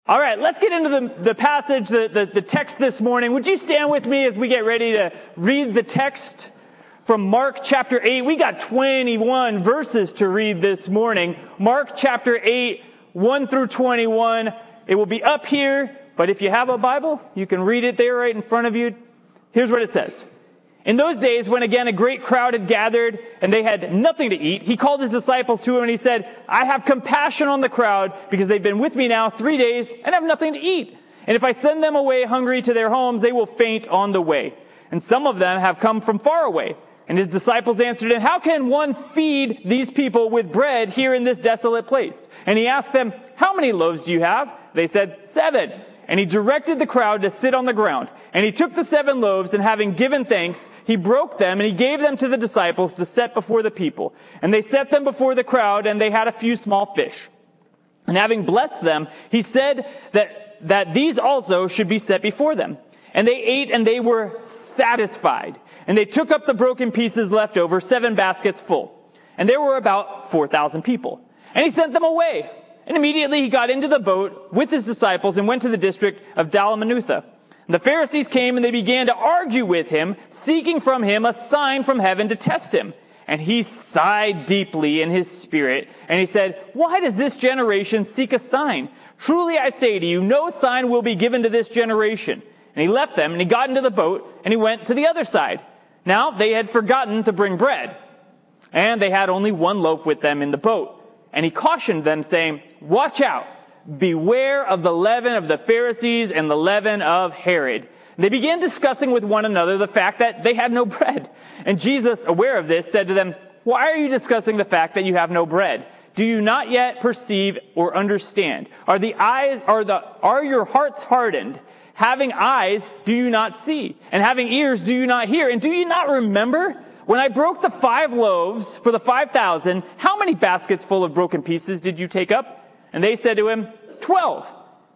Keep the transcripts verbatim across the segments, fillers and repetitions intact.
All right, let's get into the, the passage, the, the, the text this morning. Would you stand with me as we get ready to read the text from Mark chapter eight? We got twenty-one verses to read this morning. Mark chapter eight, one through twenty-one. It will be up here, but if you have a Bible, you can read it there right in front of you. Here's what it says. In those days, when again a great crowd had gathered and they had nothing to eat, he called his disciples to him and he said, I have compassion on the crowd because they've been with me now three days and have nothing to eat. And if I send them away hungry to their homes, they will faint on the way. And some of them have come from far away. And his disciples answered him, how can one feed these people with bread here in this desolate place? And he asked them, how many loaves do you have? They said, seven. And he directed the crowd to sit on the ground. And he took the seven loaves, and having given thanks, he broke them, and he gave them to the disciples to set before the people. And they set them before the crowd, and they had a few small fish. And having blessed them, he said that, that these also should be set before them. And they ate, and they were satisfied. And they took up the broken pieces left over, seven baskets full. And there were about four thousand people. And he sent them away. And immediately he got into the boat with his disciples and went to the district of Dalmanutha. And the Pharisees came and they began to argue with him, seeking from him a sign from heaven to test him. And he sighed deeply in his spirit, and he said, why does this generation seek a sign? Truly I say to you, no sign will be given to this generation. And he left them, and he got into the boat, and he went to the other side. Now they had forgotten to bring bread, and they had only one loaf with them in the boat. And he cautioned them, saying, watch out, beware of the leaven of the Pharisees and the leaven of Herod. They began discussing with one another the fact that they had no bread. And Jesus, aware of this, said to them, why are you discussing the fact that you have no bread? Do you not yet perceive or understand? Are the eyes, are the, are your hearts hardened? Having eyes, do you not see? And having ears, do you not hear? And do you not remember? When I broke the five loaves for the five thousand, how many baskets full of broken pieces did you take up? And they said to him, twelve.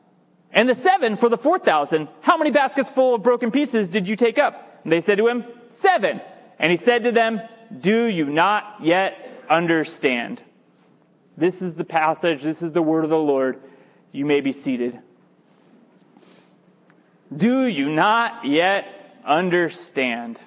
And the seven for the four thousand, how many baskets full of broken pieces did you take up? And they said to him, seven. And he said to them, do you not yet understand? This is the passage. This is the word of the Lord. You may be seated. Do you not yet understand?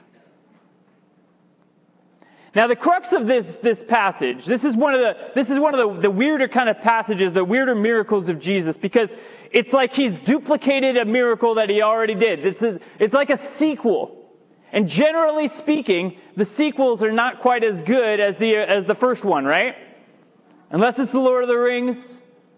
Now, the crux of this, this passage, this is one of the, this is one of the, the weirder kind of passages, the weirder miracles of Jesus, because it's like he's duplicated a miracle that he already did. This is, it's like a sequel. And generally speaking, the sequels are not quite as good as the, as the first one, right? Unless it's the Lord of the Rings.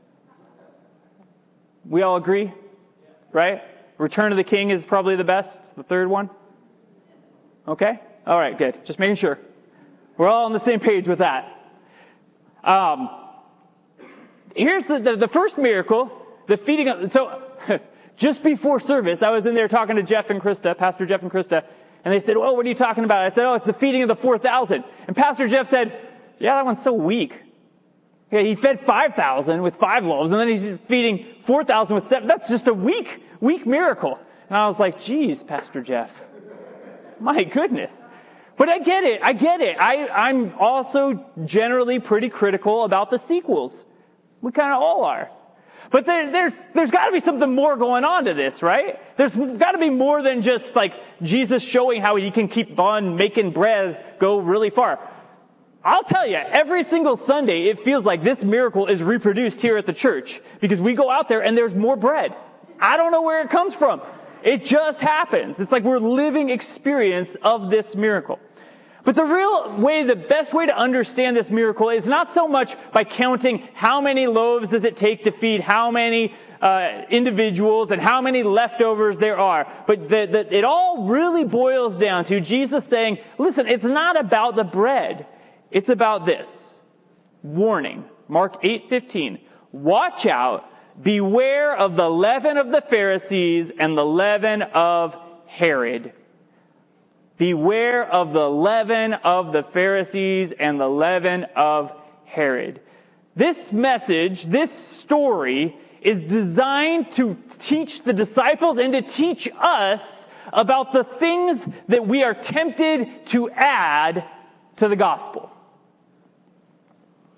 We all agree, right? Return of the King is probably the best, the third one. Okay? All right, good. Just making sure. We're all on the same page with that. Um, here's the, the, the first miracle, the feeding of, so just before service, I was in there talking to Jeff and Krista, Pastor Jeff and Krista, and they said, well, what are you talking about? I said, oh, it's the feeding of the four thousand. And Pastor Jeff said, yeah, that one's so weak. Yeah, he fed five thousand with five loaves, and then he's feeding four thousand with seven. That's just a weak, weak miracle. And I was like, geez, Pastor Jeff, my goodness. But I get it. I get it. I, I'm also generally pretty critical about the sequels. We kind of all are. But there, there's, there's got to be something more going on to this, right? There's got to be more than just like Jesus showing how he can keep on making bread go really far. I'll tell you, every single Sunday, it feels like this miracle is reproduced here at the church because we go out there and there's more bread. I don't know where it comes from. It just happens. It's like we're living experience of this miracle. But the real way, the best way to understand this miracle is not so much by counting how many loaves does it take to feed how many uh, individuals and how many leftovers there are. But the, the, it all really boils down to Jesus saying, listen, it's not about the bread. It's about this. Warning. Mark eight fifteen. Watch out. Beware of the leaven of the Pharisees and the leaven of Herod. Beware of the leaven of the Pharisees and the leaven of Herod. This message, this story, is designed to teach the disciples and to teach us about the things that we are tempted to add to the gospel.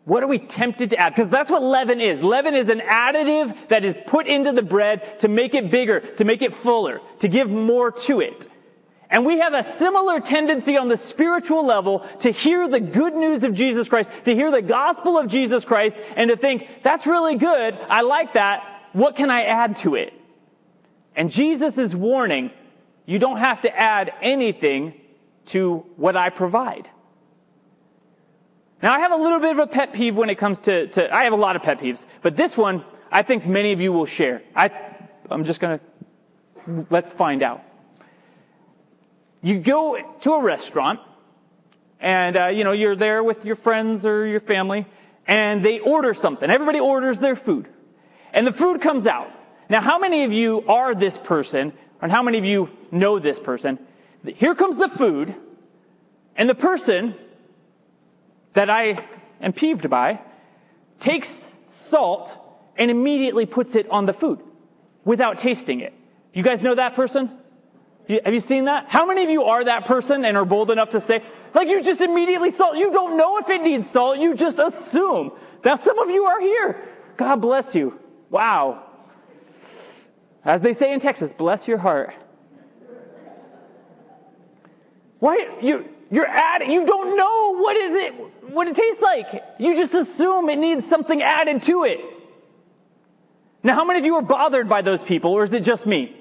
What are we tempted to add? Because that's what leaven is. Leaven is an additive that is put into the bread to make it bigger, to make it fuller, to give more to it. And we have a similar tendency on the spiritual level to hear the good news of Jesus Christ, to hear the gospel of Jesus Christ, and to think, that's really good, I like that, what can I add to it? And Jesus is warning, you don't have to add anything to what I provide. Now, I have a little bit of a pet peeve when it comes to, to I have a lot of pet peeves, but this one, I think many of you will share. I, I'm just going to, let's find out. You go to a restaurant, and, uh, you know, you're there with your friends or your family, and they order something. Everybody orders their food. And the food comes out. Now, how many of you are this person, and how many of you know this person? Here comes the food, and the person that I am peeved by takes salt and immediately puts it on the food without tasting it. You guys know that person? Have you seen that? How many of you are that person and are bold enough to say, like, you just immediately salt, you don't know if it needs salt, you just assume. Now, some of you are here. God bless you. Wow. As they say in Texas, bless your heart. Why, you, you're adding, you don't know what is it, what it tastes like. You just assume it needs something added to it. Now, how many of you are bothered by those people, or is it just me?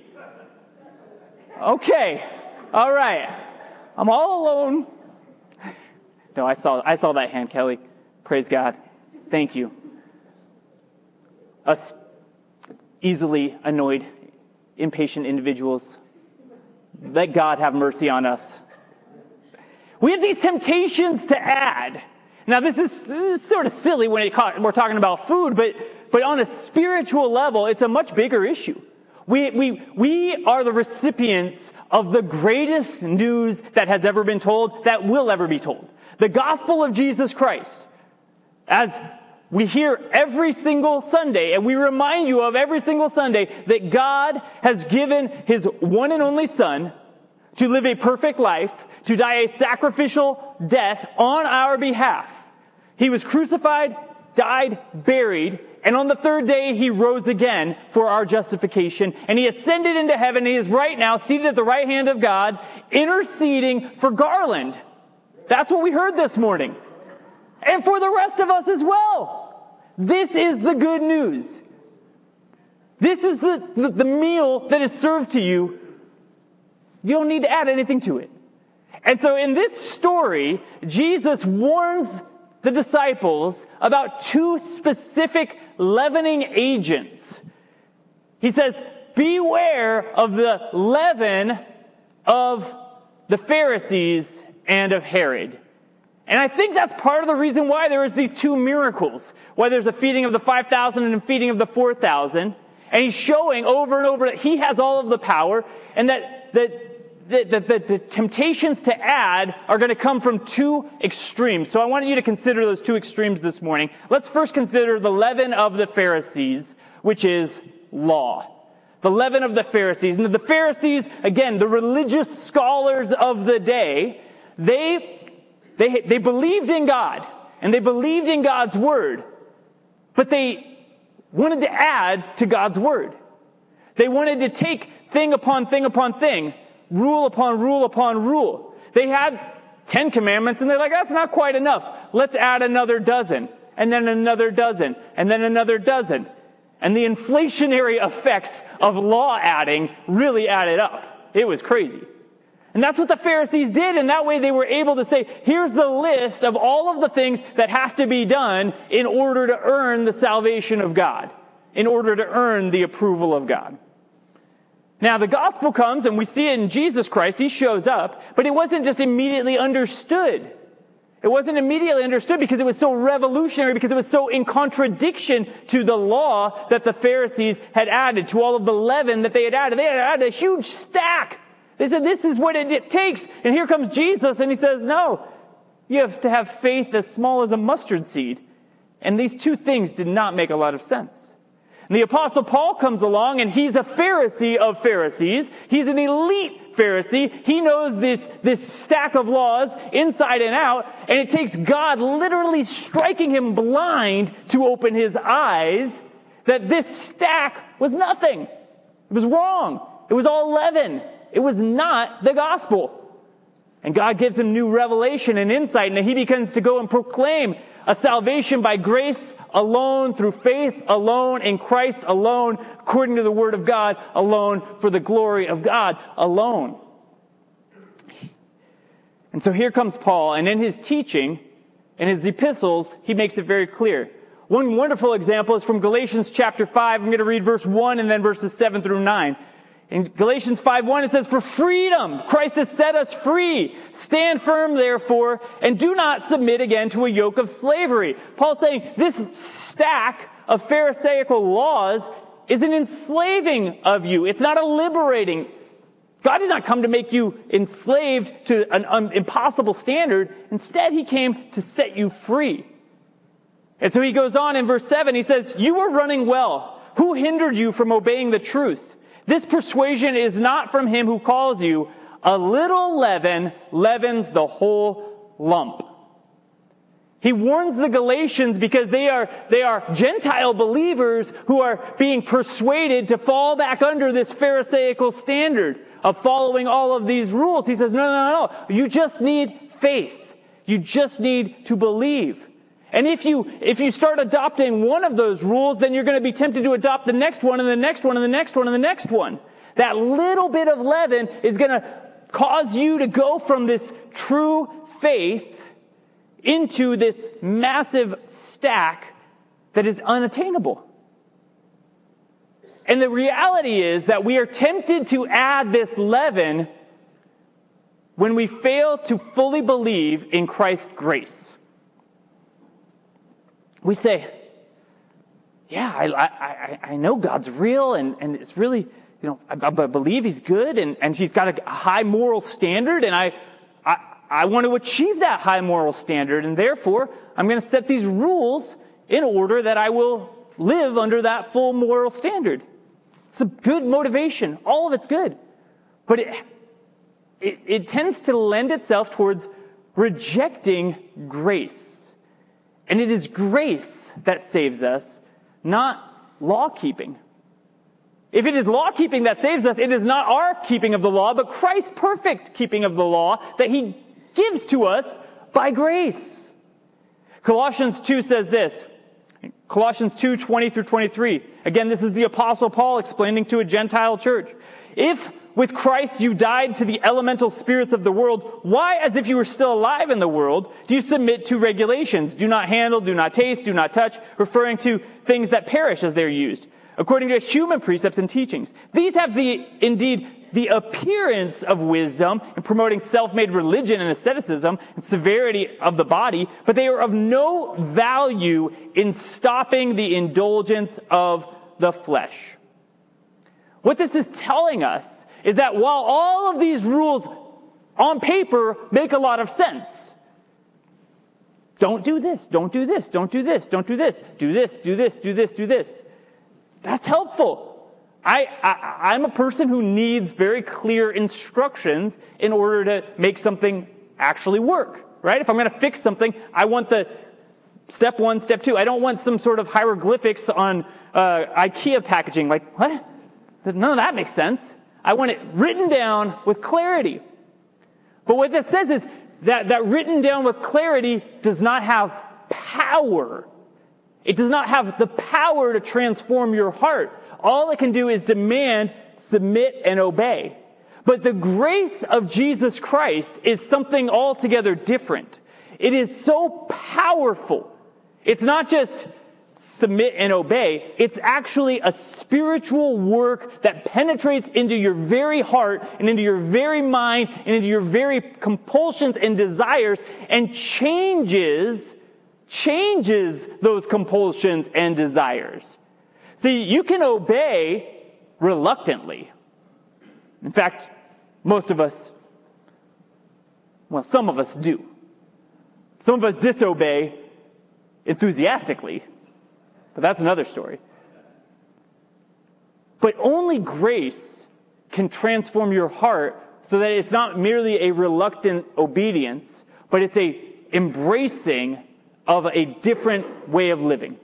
Okay. All right. I'm all alone. No, I saw I saw that hand, Kelly. Praise God. Thank you. Us easily annoyed, impatient individuals. Let God have mercy on us. We have these temptations to add. Now, this is, this is sort of silly when it, we're talking about food, but, but on a spiritual level, it's a much bigger issue. We, we, we are the recipients of the greatest news that has ever been told, that will ever be told. The gospel of Jesus Christ. As we hear every single Sunday, and we remind you of every single Sunday, that God has given his one and only Son to live a perfect life, to die a sacrificial death on our behalf. He was crucified, died, buried, and on the third day, he rose again for our justification. And he ascended into heaven. He is right now seated at the right hand of God, interceding for Garland. That's what we heard this morning. And for the rest of us as well. This is the good news. This is the, the, the meal that is served to you. You don't need to add anything to it. And so in this story, Jesus warns the disciples about two specific leavening agents. He says, beware of the leaven of the Pharisees and of Herod. And I think that's part of the reason why there is these two miracles. Why there's a feeding of the five thousand and a feeding of the four thousand. And he's showing over and over that he has all of the power, and that, that The, the, the, the temptations to add are going to come from two extremes. So I want you to consider those two extremes this morning. Let's first consider the leaven of the Pharisees, which is law. The leaven of the Pharisees. And the Pharisees, again, the religious scholars of the day, they, they, they believed in God, and they believed in God's word, but they wanted to add to God's word. They wanted to take thing upon thing upon thing, rule upon rule upon rule. They had ten commandments, and they're like, that's not quite enough. Let's add another dozen, and then another dozen, and then another dozen. And the inflationary effects of law adding really added up. It was crazy. And that's what the Pharisees did, and that way they were able to say, here's the list of all of the things that have to be done in order to earn the salvation of God, in order to earn the approval of God. Now, the gospel comes, and we see it in Jesus Christ. He shows up, but it wasn't just immediately understood. It wasn't immediately understood because it was so revolutionary, because it was so in contradiction to the law that the Pharisees had added, to all of the leaven that they had added. They had added a huge stack. They said, this is what it takes. And here comes Jesus, and he says, no, you have to have faith as small as a mustard seed. And these two things did not make a lot of sense. And the Apostle Paul comes along, and he's a Pharisee of Pharisees. He's an elite Pharisee. He knows this, this stack of laws inside and out, and it takes God literally striking him blind to open his eyes that this stack was nothing. It was wrong. It was all leaven. It was not the gospel. And God gives him new revelation and insight, and he begins to go and proclaim a salvation by grace alone, through faith alone, in Christ alone, according to the word of God alone, for the glory of God alone. And so here comes Paul, and in his teaching, in his epistles, he makes it very clear. One wonderful example is from Galatians chapter five. I'm going to read verse one and then verses seven through nine. In Galatians five one, it says, "For freedom, Christ has set us free. Stand firm, therefore, and do not submit again to a yoke of slavery." Paul's saying this stack of Pharisaical laws is an enslaving of you. It's not a liberating. God did not come to make you enslaved to an um, impossible standard. Instead, he came to set you free. And so he goes on in verse seven, he says, "You were running well. Who hindered you from obeying the truth? This persuasion is not from him who calls you. A little leaven leavens the whole lump." He warns the Galatians because they are, they are Gentile believers who are being persuaded to fall back under this Pharisaical standard of following all of these rules. He says, no, no, no, no. You just need faith. You just need to believe. And if you, if you start adopting one of those rules, then you're going to be tempted to adopt the next one and the next one and the next one and the next one. That little bit of leaven is going to cause you to go from this true faith into this massive stack that is unattainable. And the reality is that we are tempted to add this leaven when we fail to fully believe in Christ's grace. We say, yeah, I, I, I know God's real, and, and it's really, you know, I, I believe he's good, and, and he's got a high moral standard, and I, I, I want to achieve that high moral standard, and therefore, I'm going to set these rules in order that I will live under that full moral standard. It's a good motivation. All of it's good. But it, it, it tends to lend itself towards rejecting grace. And it is grace that saves us, not law-keeping. If it is law-keeping that saves us, it is not our keeping of the law, but Christ's perfect keeping of the law that he gives to us by grace. Colossians two says this. Colossians two, twenty through twenty-three. Again, this is the Apostle Paul explaining to a Gentile church. "If with Christ you died to the elemental spirits of the world, why, as if you were still alive in the world, do you submit to regulations? Do not handle, do not taste, do not touch," referring to things that perish as they're used, "according to human precepts and teachings. These have the, indeed, the appearance of wisdom in promoting self-made religion and asceticism and severity of the body, but they are of no value in stopping the indulgence of the flesh." What this is telling us is that while all of these rules on paper make a lot of sense, don't do this, don't do this, don't do this, don't do this, do this, do this, do this, do this. That's helpful. I, I, I'm a person who needs very clear instructions in order to make something actually work, right? If I'm going to fix something, I want the step one, step two. I don't want some sort of hieroglyphics on uh, IKEA packaging. Like, what? None of that makes sense. I want it written down with clarity. But what this says is that, that written down with clarity does not have power. It does not have the power to transform your heart. All it can do is demand, submit, and obey. But the grace of Jesus Christ is something altogether different. It is so powerful. It's not just submit and obey. It's actually a spiritual work that penetrates into your very heart and into your very mind and into your very compulsions and desires and changes, changes those compulsions and desires. See, you can obey reluctantly. In fact, most of us, well, some of us do. Some of us disobey enthusiastically. But that's another story. But only grace can transform your heart so that it's not merely a reluctant obedience, but it's a embracing of a different way of living.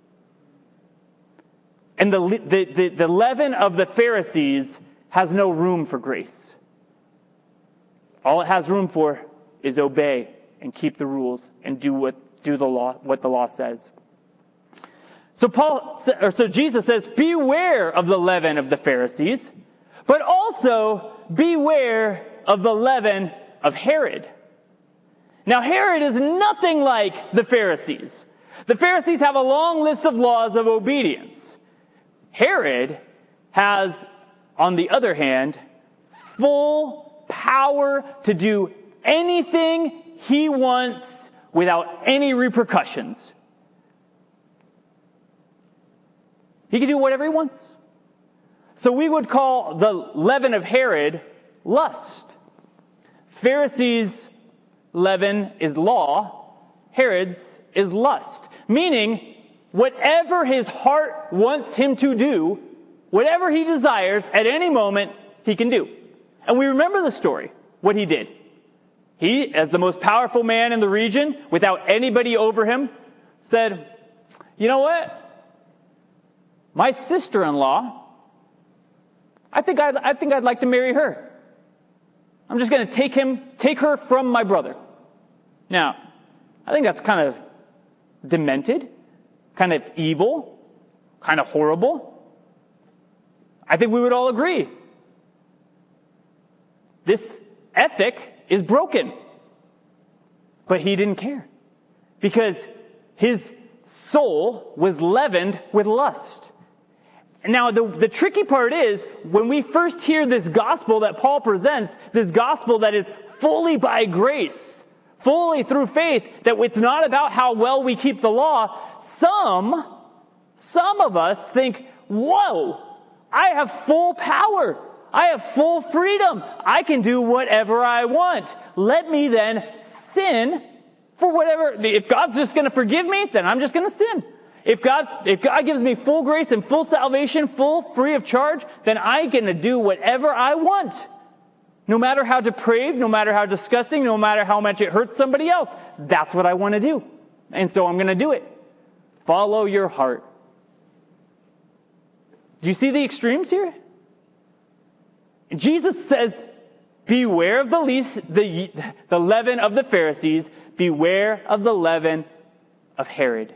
And the, the, the, the leaven of the Pharisees has no room for grace. All it has room for is obey and keep the rules and do what do the law what the law says. So Paul or so Jesus says, beware of the leaven of the Pharisees, but also beware of the leaven of Herod. Now Herod is nothing like the Pharisees. The Pharisees have a long list of laws of obedience. Herod has, on the other hand, full power to do anything he wants without any repercussions. He can do whatever he wants. So we would call the leaven of Herod lust. Pharisees' leaven is law. Herod's is lust. Meaning, whatever his heart wants him to do, whatever he desires at any moment, he can do. And we remember the story, what he did. He, as the most powerful man in the region, without anybody over him, said, you know what? My sister-in-law, I think I'd, I think I'd like to marry her. I'm just going to take him, take her from my brother. Now, I think that's kind of demented, kind of evil, kind of horrible. I think we would all agree. This ethic is broken. But he didn't care. Because his soul was leavened with lust. Now, the, the tricky part is, when we first hear this gospel that Paul presents, this gospel that is fully by grace, fully through faith, that it's not about how well we keep the law, some, some of us think, whoa, I have full power. I have full freedom. I can do whatever I want. Let me then sin for whatever. If God's just going to forgive me, then I'm just going to sin. If God, if God gives me full grace and full salvation, full free of charge, then I'm going to do whatever I want. No matter how depraved, no matter how disgusting, no matter how much it hurts somebody else. That's what I want to do. And so I'm going to do it. Follow your heart. Do you see the extremes here? Jesus says, beware of the least, the, the leaven of the Pharisees. Beware of the leaven of Herod.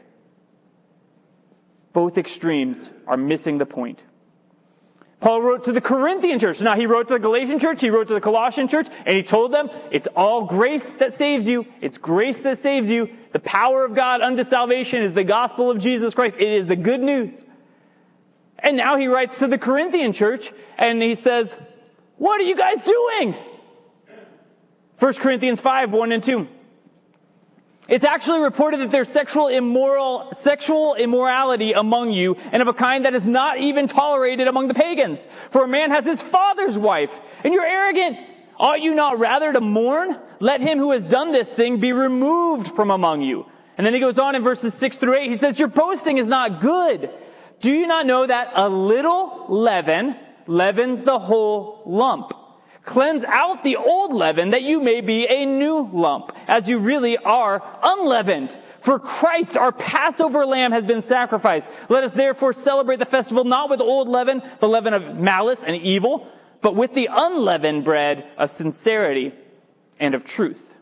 Both extremes are missing the point. Paul wrote to the Corinthian church. Now, he wrote to the Galatian church, he wrote to the Colossian church, and he told them, it's all grace that saves you. It's grace that saves you. The power of God unto salvation is the gospel of Jesus Christ. It is the good news. And now he writes to the Corinthian church, and he says, what are you guys doing? First Corinthians five, one and two. It's actually reported that there's sexual immoral, sexual immorality among you, and of a kind that is not even tolerated among the pagans. For a man has his father's wife, and you're arrogant. Ought you not rather to mourn? Let him who has done this thing be removed from among you. And then he goes on in verses six through eight. He says, your boasting is not good. Do you not know that a little leaven leavens the whole lump? Cleanse out the old leaven that you may be a new lump, as you really are unleavened. For Christ, our Passover lamb, has been sacrificed. Let us therefore celebrate the festival not with old leaven, the leaven of malice and evil, but with the unleavened bread of sincerity and of truth.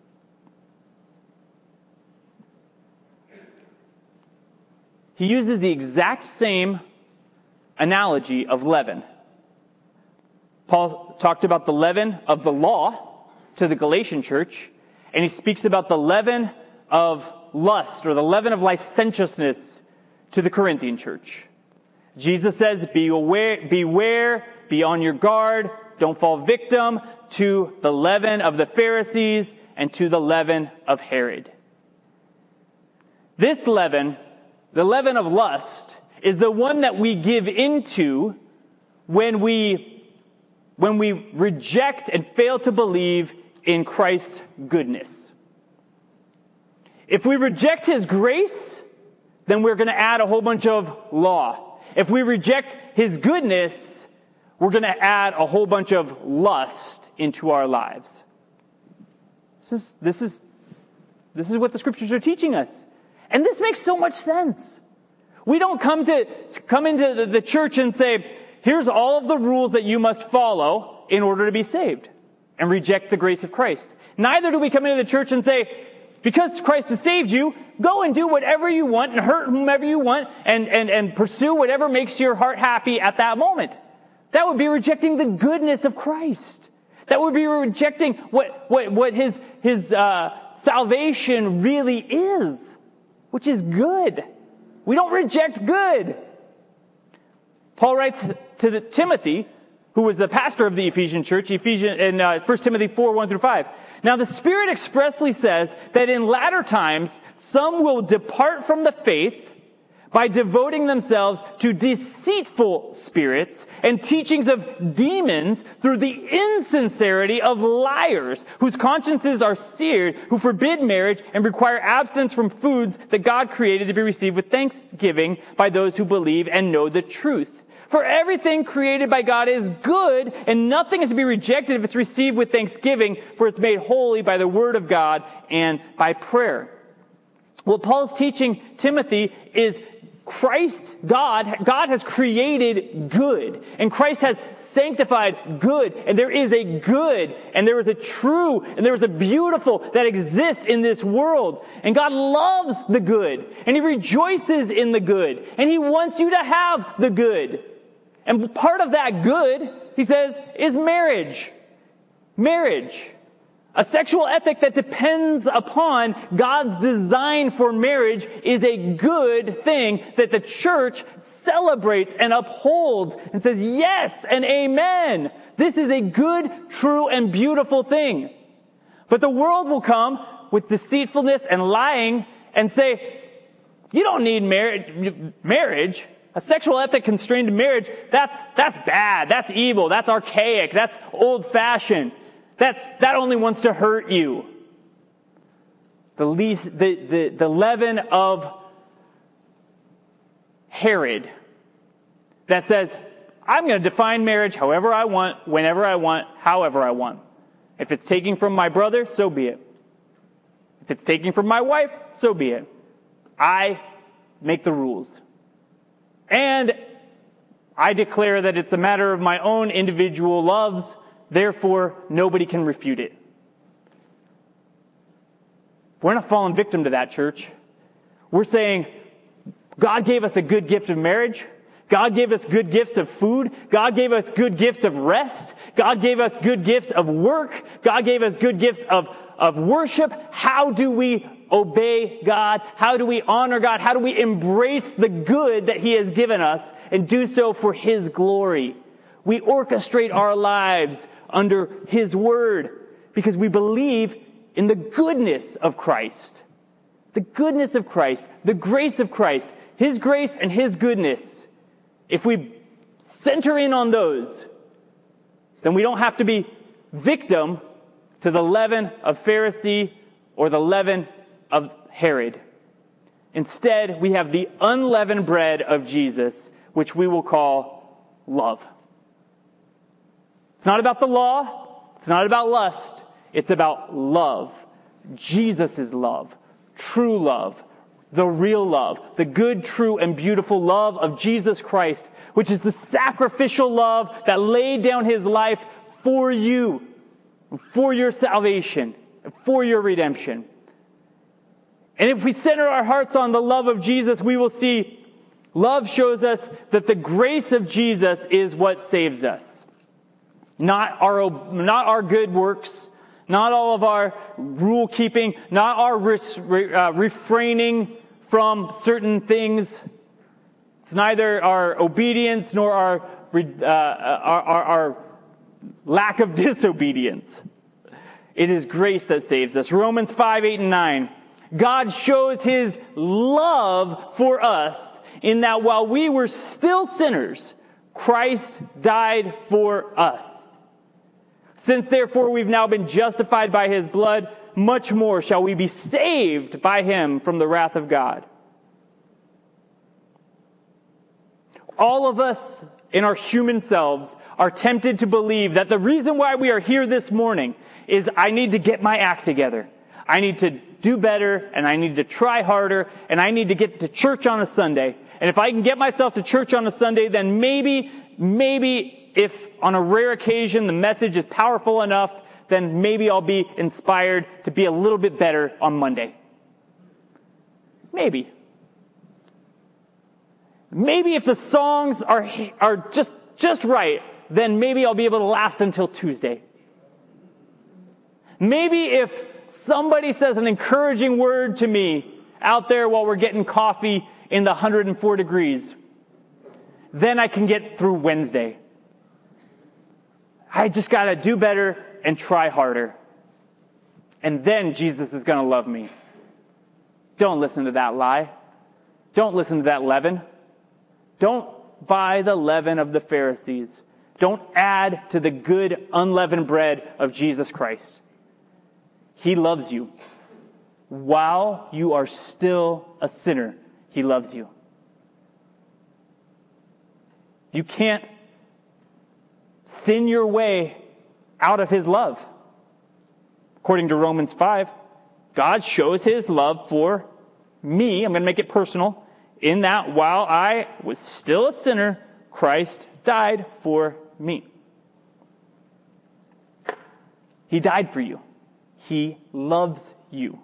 He uses the exact same analogy of leaven. Paul talked about the leaven of the law to the Galatian church, and he speaks about the leaven of lust, or the leaven of licentiousness, to the Corinthian church. Jesus says, be aware, beware, be on your guard, don't fall victim to the leaven of the Pharisees and to the leaven of Herod. This leaven, the leaven of lust, is the one that we give into when we when we reject and fail to believe in Christ's goodness. If we reject his grace, then we're going to add a whole bunch of law. If we reject his goodness, we're going to add a whole bunch of lust into our lives. This is, this is, this is what the scriptures are teaching us. And this makes so much sense. We don't come to, to come into the, the church and say, here's all of the rules that you must follow in order to be saved, and reject the grace of Christ. Neither do we come into the church and say, because Christ has saved you, go and do whatever you want and hurt whomever you want and, and, and pursue whatever makes your heart happy at that moment. That would be rejecting the goodness of Christ. That would be rejecting what, what, what his, his, uh, salvation really is, which is good. We don't reject good. Paul writes to the, Timothy, who was the pastor of the Ephesian church, Ephesians, in uh, First Timothy four, one through five. Now the Spirit expressly says that in latter times, some will depart from the faith by devoting themselves to deceitful spirits and teachings of demons through the insincerity of liars, whose consciences are seared, who forbid marriage and require abstinence from foods that God created to be received with thanksgiving by those who believe and know the truth. For everything created by God is good, and nothing is to be rejected if it's received with thanksgiving, for it's made holy by the word of God and by prayer. What Paul's teaching Timothy is Christ, God, God has created good, and Christ has sanctified good, and there is a good, and there is a true, and there is a beautiful that exists in this world. And God loves the good, and He rejoices in the good, and He wants you to have the good. And part of that good, he says, is marriage. Marriage. A sexual ethic that depends upon God's design for marriage is a good thing that the church celebrates and upholds and says, yes and amen. This is a good, true, and beautiful thing. But the world will come with deceitfulness and lying and say, you don't need marriage. Marriage. A sexual ethic constrained to marriage, that's, that's bad. That's evil. That's archaic. That's old-fashioned. That's, that only wants to hurt you. The least, the, the, the leaven of Herod that says, I'm going to define marriage however I want, whenever I want, however I want. If it's taking from my brother, so be it. If it's taking from my wife, so be it. I make the rules. And I declare that it's a matter of my own individual loves, therefore nobody can refute it. We're not falling victim to that, church. We're saying God gave us a good gift of marriage. God gave us good gifts of food. God gave us good gifts of rest. God gave us good gifts of work. God gave us good gifts of, of worship. How do we obey God? How do we honor God? How do we embrace the good that He has given us and do so for His glory? We orchestrate our lives under His word because we believe in the goodness of Christ. The goodness of Christ, the grace of Christ, His grace and His goodness. If we center in on those, then we don't have to be victim to the leaven of Pharisee or the leaven of Herod. Instead, we have the unleavened bread of Jesus, which we will call love. It's not about the law. It's not about lust. It's about love. Jesus' love. True love. The real love. The good, true, and beautiful love of Jesus Christ, which is the sacrificial love that laid down His life for you, for your salvation, for your redemption. And if we center our hearts on the love of Jesus, we will see love shows us that the grace of Jesus is what saves us. Not our, not our good works, not all of our rule keeping, not our res, uh, refraining from certain things. It's neither our obedience nor our, uh, our, our, our lack of disobedience. It is grace that saves us. Romans five, eight, and nine. God shows His love for us in that while we were still sinners, Christ died for us. Since therefore we've now been justified by His blood, much more shall we be saved by Him from the wrath of God. All of us in our human selves are tempted to believe that the reason why we are here this morning is I need to get my act together. I need to do better, and I need to try harder, and I need to get to church on a Sunday. And if I can get myself to church on a Sunday, then maybe, maybe if on a rare occasion the message is powerful enough, then maybe I'll be inspired to be a little bit better on Monday. Maybe. Maybe if the songs are, are just, just right, then maybe I'll be able to last until Tuesday. Maybe if somebody says an encouraging word to me out there while we're getting coffee in the one hundred four degrees, then I can get through Wednesday. I just got to do better and try harder. And then Jesus is going to love me. Don't listen to that lie. Don't listen to that leaven. Don't buy the leaven of the Pharisees. Don't add to the good unleavened bread of Jesus Christ. He loves you. While you are still a sinner, He loves you. You can't sin your way out of His love. According to Romans five, God shows His love for me. I'm going to make it personal. In that while I was still a sinner, Christ died for me. He died for you. He loves you.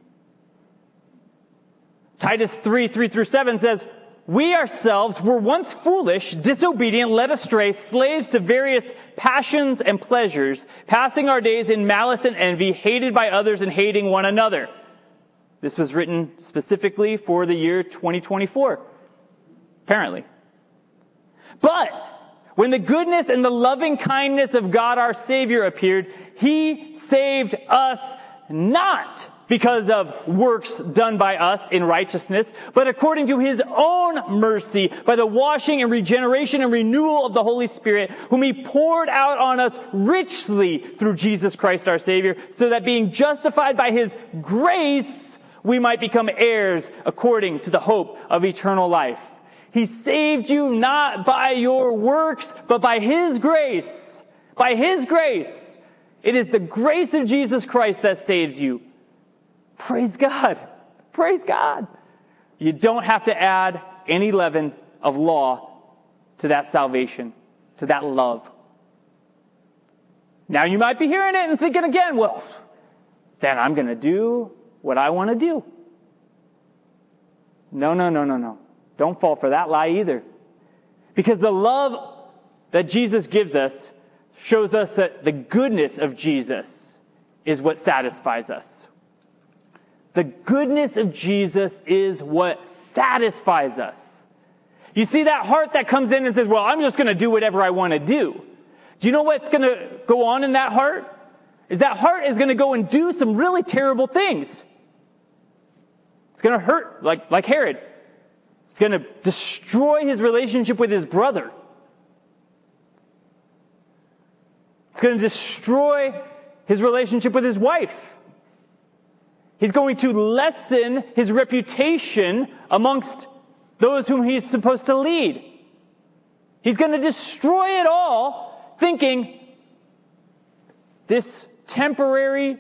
Titus three, three through seven says, we ourselves were once foolish, disobedient, led astray, slaves to various passions and pleasures, passing our days in malice and envy, hated by others and hating one another. This was written specifically for the year twenty twenty-four, apparently. But when the goodness and the loving kindness of God our Savior appeared, He saved us not because of works done by us in righteousness, but according to His own mercy, by the washing and regeneration and renewal of the Holy Spirit, whom He poured out on us richly through Jesus Christ our Savior, so that being justified by His grace, we might become heirs according to the hope of eternal life. He saved you not by your works, but by His grace. By His grace. It is the grace of Jesus Christ that saves you. Praise God. Praise God. You don't have to add any leaven of law to that salvation, to that love. Now you might be hearing it and thinking again, well, then I'm going to do what I want to do. No, no, no, no, no. Don't fall for that lie either. Because the love that Jesus gives us shows us that the goodness of Jesus is what satisfies us. The goodness of Jesus is what satisfies us. You see that heart that comes in and says, well, I'm just going to do whatever I want to do. Do you know what's going to go on in that heart? Is that heart is going to go and do some really terrible things. It's going to hurt, like, like Herod. It's going to destroy his relationship with his brother. It's going to destroy his relationship with his wife. He's going to lessen his reputation amongst those whom he's supposed to lead. He's going to destroy it all, thinking this temporary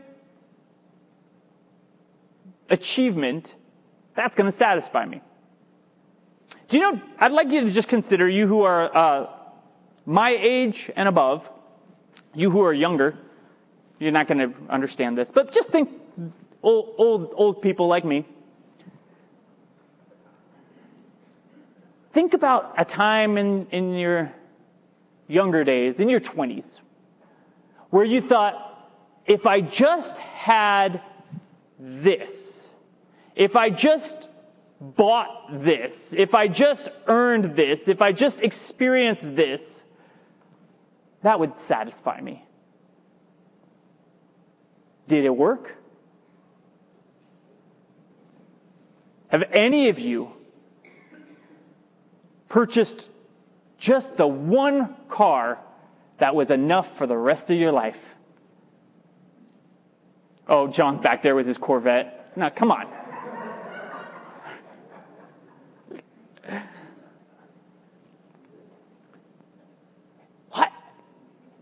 achievement, that's going to satisfy me. Do you know, I'd like you to just consider, you who are uh, my age and above, you who are younger, you're not going to understand this, but just think old, old, old people like me. Think about a time in, in your younger days, in your twenties, where you thought, if I just had this, if I just bought this, if I just earned this, if I just experienced this, that would satisfy me. Did it work? Have any of you purchased just the one car that was enough for the rest of your life? Oh, John back there with his Corvette. Now, come on.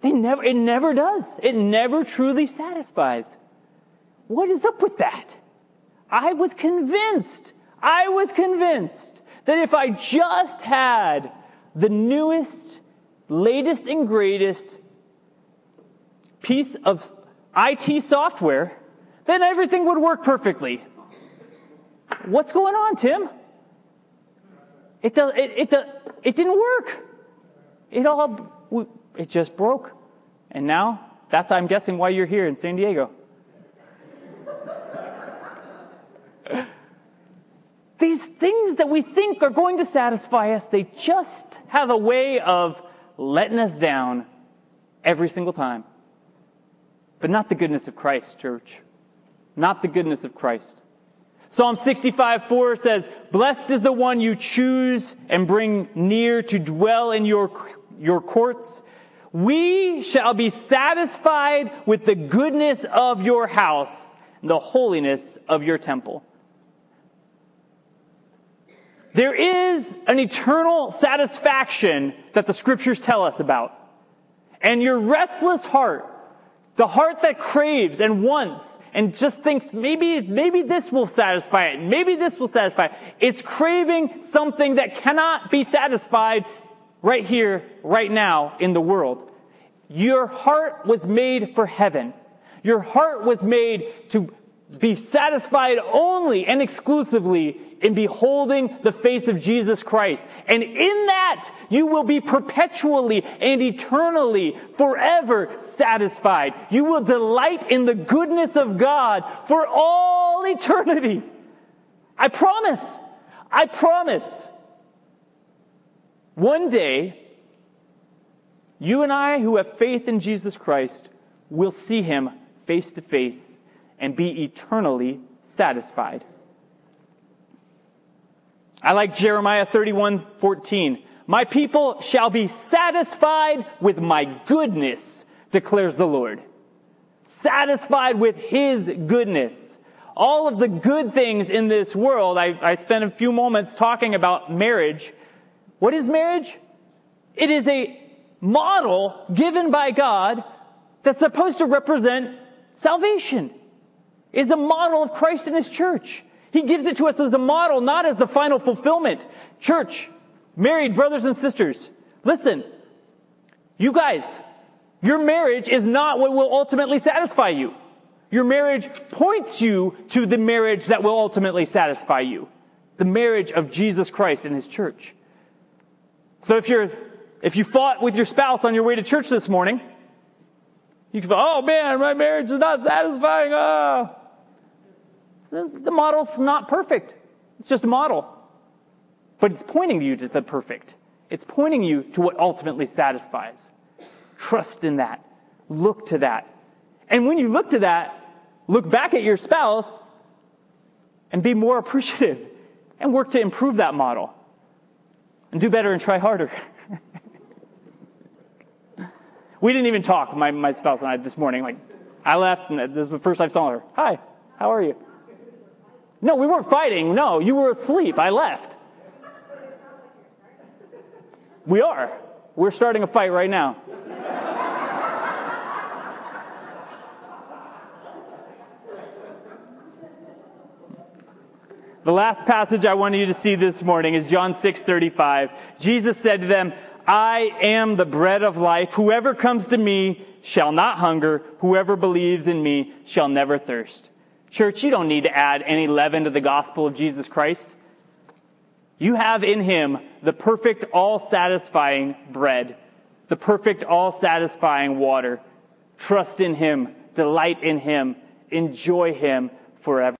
They never, it never does. It never truly satisfies. What is up with that? I was convinced, I was convinced that if I just had the newest, latest and greatest piece of I T software, then everything would work perfectly. What's going on, Tim? It does, it, it, does, it didn't work. It all, it just broke. And now, that's, I'm guessing, why you're here in San Diego. These things that we think are going to satisfy us, they just have a way of letting us down every single time. But not the goodness of Christ, church. Not the goodness of Christ. Psalm sixty-five four says, "Blessed is the one you choose and bring near to dwell in your, your courts. We shall be satisfied with the goodness of your house and the holiness of your temple." There is an eternal satisfaction that the scriptures tell us about. And your restless heart, the heart that craves and wants and just thinks, maybe, maybe this will satisfy it. Maybe this will satisfy it. It's craving something that cannot be satisfied right here, right now in the world. Your heart was made for heaven. Your heart was made to be satisfied only and exclusively in beholding the face of Jesus Christ. And in that, you will be perpetually and eternally, forever satisfied. You will delight in the goodness of God for all eternity. I promise. I promise. One day, you and I who have faith in Jesus Christ will see him face to face and be eternally satisfied. I like Jeremiah thirty-one fourteen. "My people shall be satisfied with my goodness, declares the Lord." Satisfied with his goodness. All of the good things in this world, I, I spent a few moments talking about marriage. What is marriage? It is a model given by God that's supposed to represent salvation. It's a model of Christ and his church. He gives it to us as a model, not as the final fulfillment. Church, married brothers and sisters, listen, you guys, your marriage is not what will ultimately satisfy you. Your marriage points you to the marriage that will ultimately satisfy you. The marriage of Jesus Christ and his church. So if you're, if you fought with your spouse on your way to church this morning, you can go, "Oh man, my marriage is not satisfying. Oh. The, the model's not perfect. It's just a model. But it's pointing you to the perfect. It's pointing you to what ultimately satisfies. Trust in that. Look to that. And when you look to that, look back at your spouse and be more appreciative and work to improve that model. And do better and try harder. We didn't even talk, my, my spouse and I, this morning. Like, I left, and this is the first I saw her. "Hi, how are you?" No, we weren't fighting. No, you were asleep. I left. We are. We're starting a fight right now. The last passage I want you to see this morning is John six thirty-five. Jesus said to them, "I am the bread of life. Whoever comes to me shall not hunger. Whoever believes in me shall never thirst." Church, you don't need to add any leaven to the gospel of Jesus Christ. You have in him the perfect, all-satisfying bread, the perfect, all-satisfying water. Trust in him, delight in him, enjoy him forever.